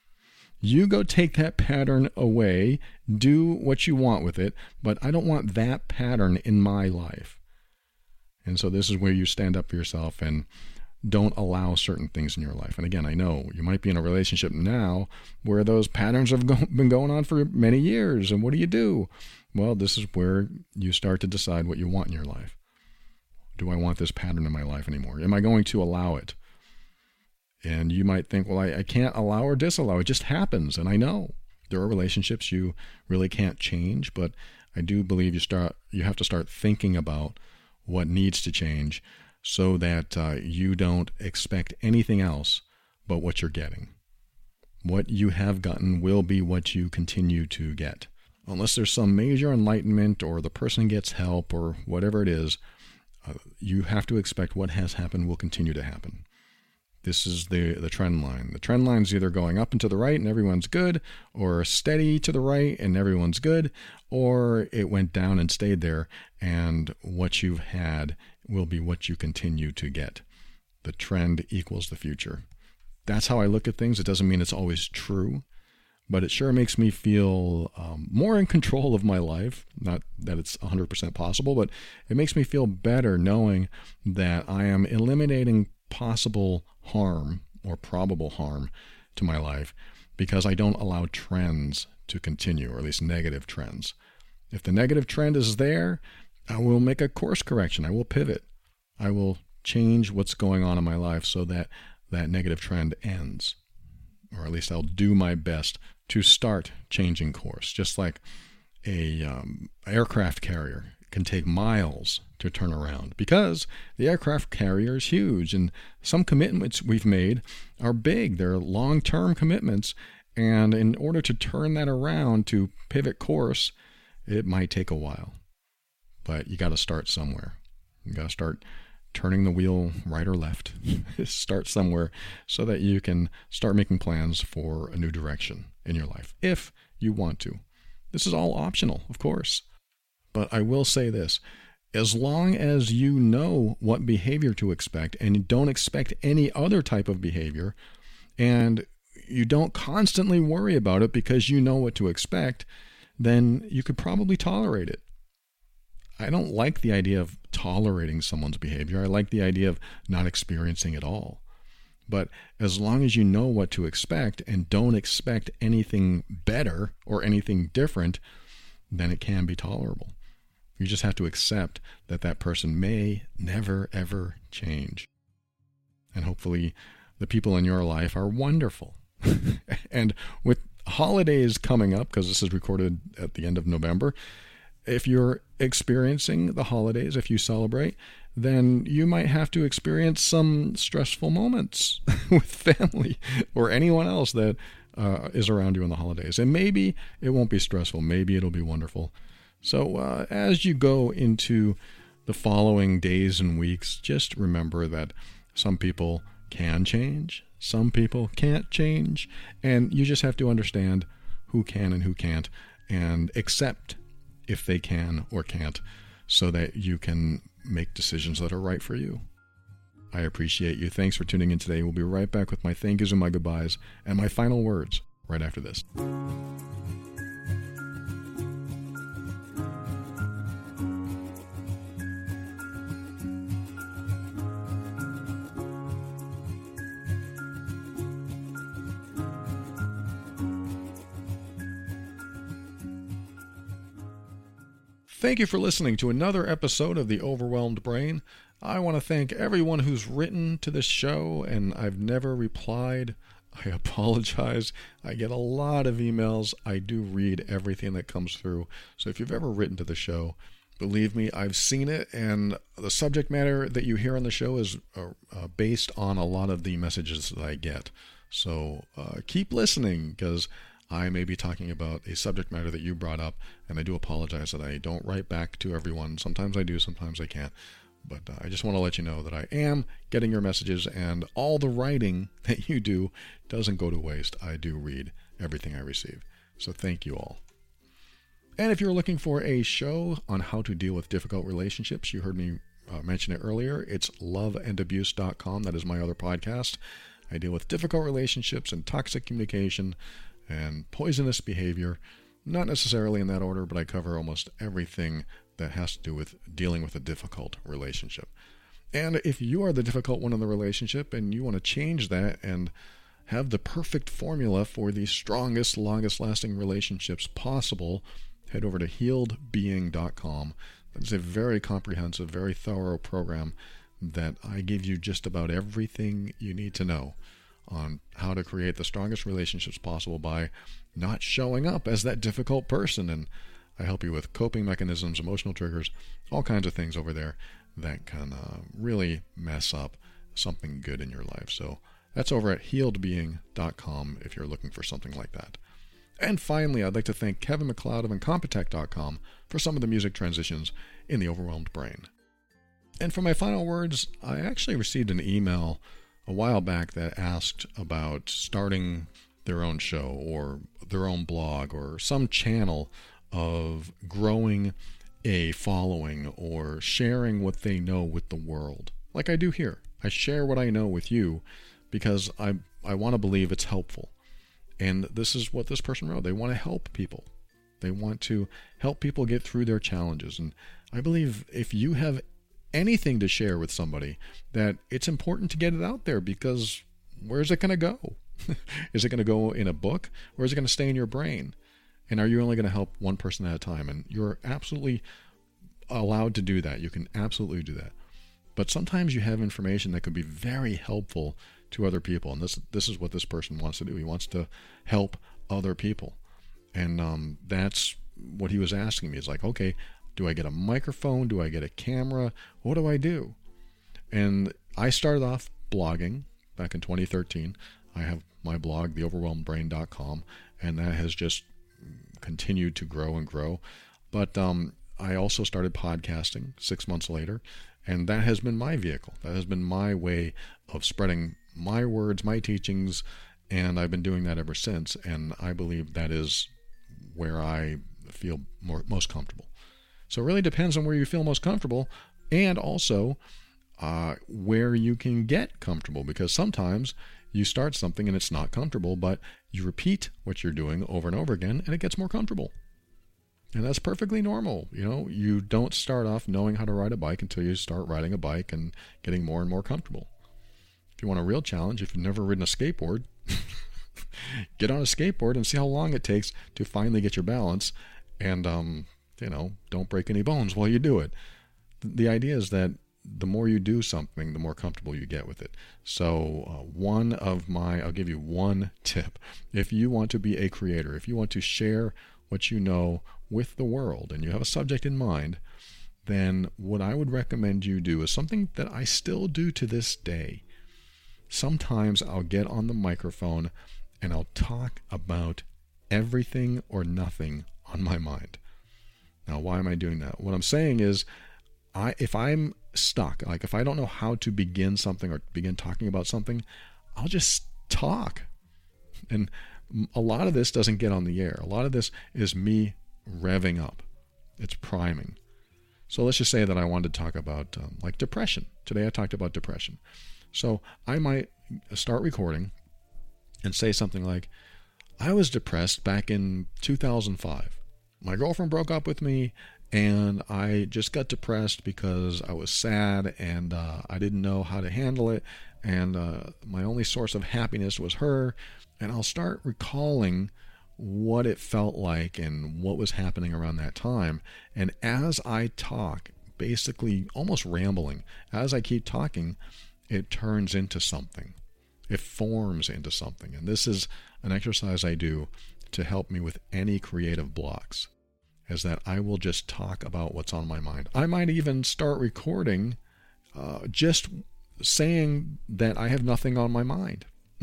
Speaker 3: You go take that pattern away, do what you want with it, but I don't want that pattern in my life. And so this is where you stand up for yourself and don't allow certain things in your life. And again, I know you might be in a relationship now where those patterns have go- been going on for many years. And what do you do? Well, this is where you start to decide what you want in your life. Do I want this pattern in my life anymore? Am I going to allow it? And you might think, well, I, I can't allow or disallow. It just happens. And I know there are relationships you really can't change, but I do believe you start you have to start thinking about what needs to change so that uh, you don't expect anything else but what you're getting. What you have gotten will be what you continue to get. Unless there's some major enlightenment or the person gets help or whatever it is, uh, you have to expect what has happened will continue to happen. This is the, the trend line. The trend line is either going up and to the right and everyone's good, or steady to the right and everyone's good, or it went down and stayed there, and what you've had will be what you continue to get. The trend equals the future. That's how I look at things. It doesn't mean it's always true, but it sure makes me feel um, more in control of my life. Not that it's one hundred percent possible, but it makes me feel better knowing that I am eliminating possible harm or probable harm to my life because I don't allow trends to continue, or at least negative trends. If the negative trend is there, I will make a course correction. I will pivot. I will change what's going on in my life so that that negative trend ends, or at least I'll do my best to start changing course. Just like a um, aircraft carrier can take miles to turn around because the aircraft carrier is huge, and some commitments we've made are big. They're long-term commitments, and in order to turn that around to pivot course, it might take a while. But you got to start somewhere. You got to start turning the wheel right or left. Start somewhere so that you can start making plans for a new direction in your life, if you want to. This is all optional, of course. But I will say this, as long as you know what behavior to expect and you don't expect any other type of behavior, and you don't constantly worry about it because you know what to expect, then you could probably tolerate it. I don't like the idea of tolerating someone's behavior. I like the idea of not experiencing it all. But as long as you know what to expect and don't expect anything better or anything different, then it can be tolerable. You just have to accept that that person may never, ever change. And hopefully the people in your life are wonderful. And with holidays coming up, because this is recorded at the end of November, if you're experiencing the holidays, if you celebrate, then you might have to experience some stressful moments with family or anyone else that uh, is around you in the holidays. And maybe it won't be stressful. Maybe it'll be wonderful. So uh, as you go into the following days and weeks, just remember that some people can change, some people can't change, and you just have to understand who can and who can't, and accept if they can or can't, so that you can make decisions that are right for you. I appreciate you. Thanks for tuning in today. We'll be right back with my thank yous and my goodbyes and my final words right after this. thank you for listening to another episode of The Overwhelmed Brain. I want to thank everyone who's written to this show, and I've never replied. I apologize. I get a lot of emails. I do read everything that comes through. So if you've ever written to the show, believe me, I've seen it, and the subject matter that you hear on the show is uh, uh, based on a lot of the messages that I get. So uh, keep listening, because I may be talking about a subject matter that you brought up, and I do apologize that I don't write back to everyone. Sometimes I do, sometimes I can't. But uh, I just want to let you know that I am getting your messages, and all the writing that you do doesn't go to waste. I do read everything I receive. So thank you all. And if you're looking for a show on how to deal with difficult relationships, you heard me uh, mention it earlier. It's love and abuse dot com. That is my other podcast. I deal with difficult relationships and toxic communication and poisonous behavior. Not necessarily in that order, but I cover almost everything that has to do with dealing with a difficult relationship. And if you are the difficult one in the relationship and you want to change that and have the perfect formula for the strongest, longest lasting relationships possible, head over to healed being dot com. It's a very comprehensive, very thorough program that I give you just about everything you need to know on how to create the strongest relationships possible by not showing up as that difficult person. And I help you with coping mechanisms, emotional triggers, all kinds of things over there that can uh, really mess up something good in your life. So that's over at healed being dot com if you're looking for something like that. And finally, I'd like to thank Kevin MacLeod of Incompetech dot com for some of the music transitions in The Overwhelmed Brain. And for my final words, I actually received an email a while back that asked about starting their own show or their own blog or some channel of growing a following or sharing what they know with the world. Like I do here. I share what I know with you because I I want to believe it's helpful. And this is what this person wrote. They want to help people. They want to help people get through their challenges. And I believe if you have anything to share with somebody, that it's important to get it out there, because where's it going to go? Is it going to go in a book, or is it going to stay in your brain? And are you only going to help one person at a time? And you're absolutely allowed to do that. You can absolutely do that. But sometimes you have information that could be very helpful to other people. And this this is what this person wants to do. He wants to help other people. And um, that's what he was asking me. It's like, okay, do I get a microphone? Do I get a camera? What do I do? And I started off blogging back in twenty thirteen. I have my blog, the overwhelmed brain dot com, and that has just continued to grow and grow. But um, I also started podcasting six months later, and that has been my vehicle. That has been my way of spreading my words, my teachings, and I've been doing that ever since. And I believe that is where I feel more, most comfortable. So it really depends on where you feel most comfortable, and also uh, where you can get comfortable, because sometimes you start something and it's not comfortable, but you repeat what you're doing over and over again and it gets more comfortable. And that's perfectly normal. You know, you don't start off knowing how to ride a bike until you start riding a bike and getting more and more comfortable. If you want a real challenge, if you've never ridden a skateboard, get on a skateboard and see how long it takes to finally get your balance, and um, you know, don't break any bones while you do it. The idea is that the more you do something, the more comfortable you get with it. So uh, one of my, I'll give you one tip. If you want to be a creator, if you want to share what you know with the world, and you have a subject in mind, then what I would recommend you do is something that I still do to this day. Sometimes I'll get on the microphone and I'll talk about everything or nothing on my mind. Now, why am I doing that? What I'm saying is, I if I'm stuck, like if I don't know how to begin something or begin talking about something, I'll just talk. And a lot of this doesn't get on the air. A lot of this is me revving up. It's priming. So let's just say that I wanted to talk about um, like depression. Today I talked about depression. So I might start recording and say something like, I was depressed back in two thousand five. My girlfriend broke up with me, and I just got depressed because I was sad, and uh, I didn't know how to handle it, and uh, my only source of happiness was her. And I'll start recalling what it felt like and what was happening around that time. And as I talk, basically almost rambling, as I keep talking, it turns into something. It forms into something. And this is an exercise I do to help me with any creative blocks, is that I will just talk about what's on my mind. I might even start recording uh, just saying that I have nothing on my mind.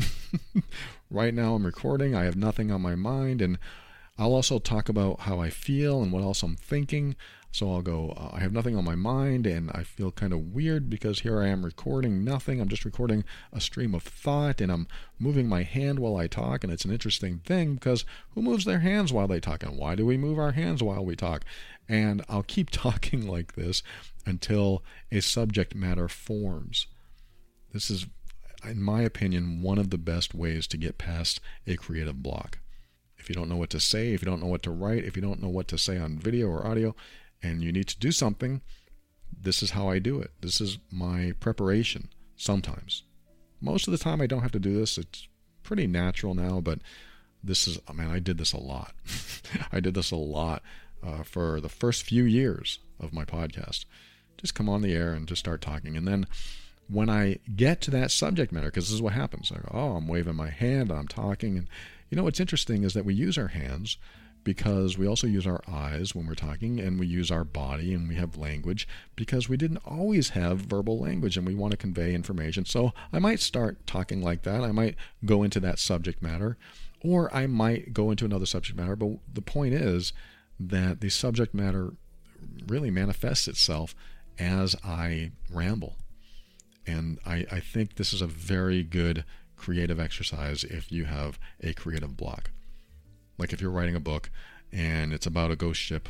Speaker 3: Right now I'm recording, I have nothing on my mind, and I'll also talk about how I feel and what else I'm thinking. So I'll go, uh, I have nothing on my mind, and I feel kind of weird because here I am recording nothing. I'm just recording a stream of thought, and I'm moving my hand while I talk, and it's an interesting thing because who moves their hands while they talk, and why do we move our hands while we talk? And I'll keep talking like this until a subject matter forms. This is, in my opinion, one of the best ways to get past a creative block. If you don't know what to say, if you don't know what to write, if you don't know what to say on video or audio, and you need to do something, this is how I do it. This is my preparation sometimes. Most of the time I don't have to do this. It's pretty natural now, but this is, I mean, I did this a lot. I did this a lot uh, for the first few years of my podcast. Just come on the air and just start talking. And then when I get to that subject matter, because this is what happens. I go, oh, I'm waving my hand, I'm talking. And you know what's interesting is that we use our hands because we also use our eyes when we're talking, and we use our body, and we have language because we didn't always have verbal language and we want to convey information. So I might start talking like that. I might go into that subject matter, or I might go into another subject matter. But the point is that the subject matter really manifests itself as I ramble. And I, I think this is a very good creative exercise if you have a creative block. Like if you're writing a book and it's about a ghost ship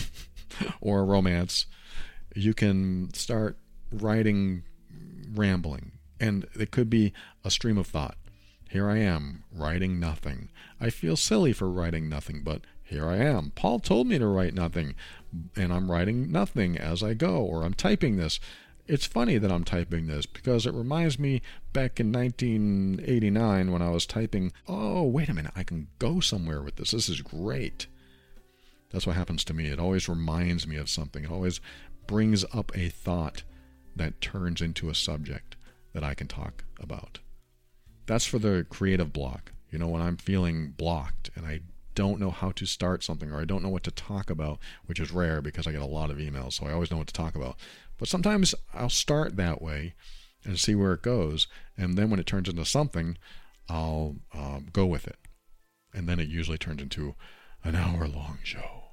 Speaker 3: or a romance, you can start writing rambling. And it could be a stream of thought. Here I am, writing nothing. I feel silly for writing nothing, but here I am. Paul told me to write nothing, and I'm writing nothing as I go, or I'm typing this. It's funny that I'm typing this because it reminds me back in nineteen eighty-nine when I was typing, oh, wait a minute, I can go somewhere with this. This is great. That's what happens to me. It always reminds me of something. It always brings up a thought that turns into a subject that I can talk about. That's for the creative block. You know, when I'm feeling blocked and I don't know how to start something, or I don't know what to talk about, which is rare because I get a lot of emails, so I always know what to talk about. But sometimes I'll start that way and see where it goes, and then when it turns into something, I'll um, go with it. And then it usually turns into an hour-long show.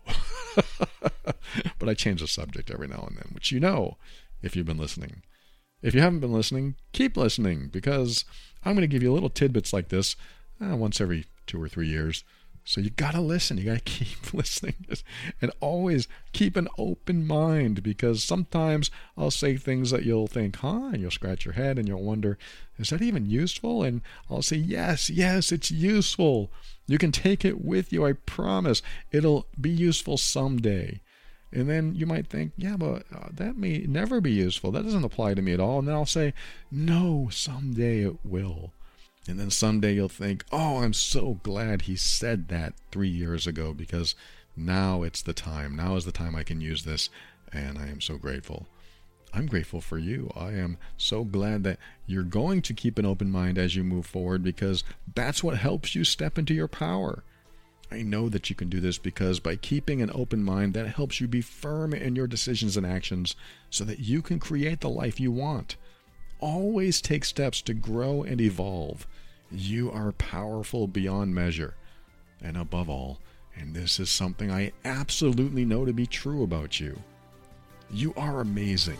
Speaker 3: But I change the subject every now and then, which you know if you've been listening. If you haven't been listening, keep listening, because I'm going to give you little tidbits like this uh, once every two or three years. So you got to listen. You got to keep listening. And always keep an open mind, because sometimes I'll say things that you'll think, huh? And you'll scratch your head and you'll wonder, is that even useful? And I'll say, yes, yes, it's useful. You can take it with you. I promise. It'll be useful someday. And then you might think, yeah, but uh, that may never be useful. That doesn't apply to me at all. And then I'll say, no, someday it will. And then someday you'll think, oh, I'm so glad he said that three years ago, because now it's the time. Now is the time I can use this, and I am so grateful. I'm grateful for you. I am so glad that you're going to keep an open mind as you move forward, because that's what helps you step into your power. I know that you can do this because by keeping an open mind, that helps you be firm in your decisions and actions so that you can create the life you want. Always take steps to grow and evolve. You are powerful beyond measure. And above all, and this is something I absolutely know to be true about you, you are amazing.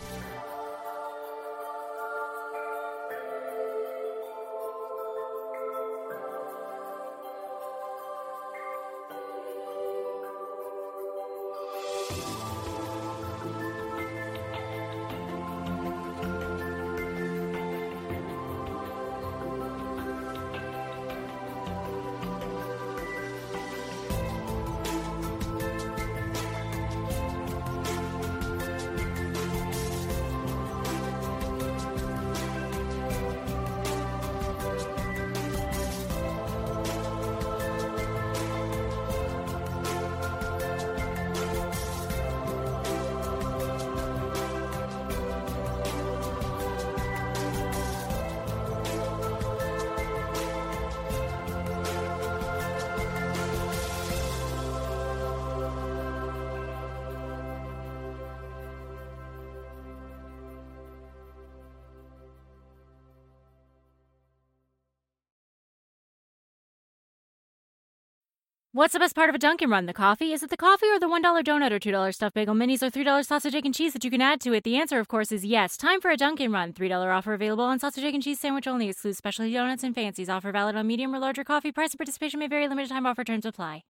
Speaker 4: What's the best part of a Dunkin' Run? The coffee? Is it the coffee or the one dollar donut or two dollar stuffed bagel minis or three dollar sausage, egg, and cheese that you can add to it? The answer, of course, is yes. Time for a Dunkin' Run. three dollar offer available on sausage, egg, and cheese sandwich only. Excludes specialty donuts and fancies. Offer valid on medium or larger coffee. Price and participation may vary. Limited time offer. Terms apply.